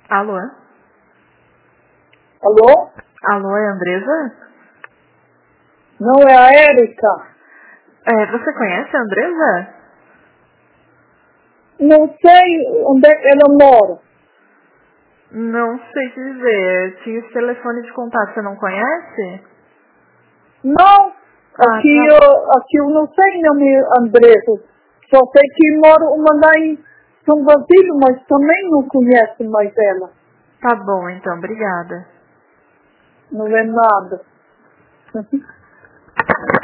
Alô? Alô? Alô, é a Andresa? Não, é a Érica. Você conhece a Andresa? Não sei onde é que ela mora. Não sei te dizer. Tinha esse telefone de contato, você não conhece? Não, aqui eu não sei nome Andresa. Só sei que mora uma lá em São Basílio, mas também não conheço mais ela. Tá bom, então, obrigada. Não é nada.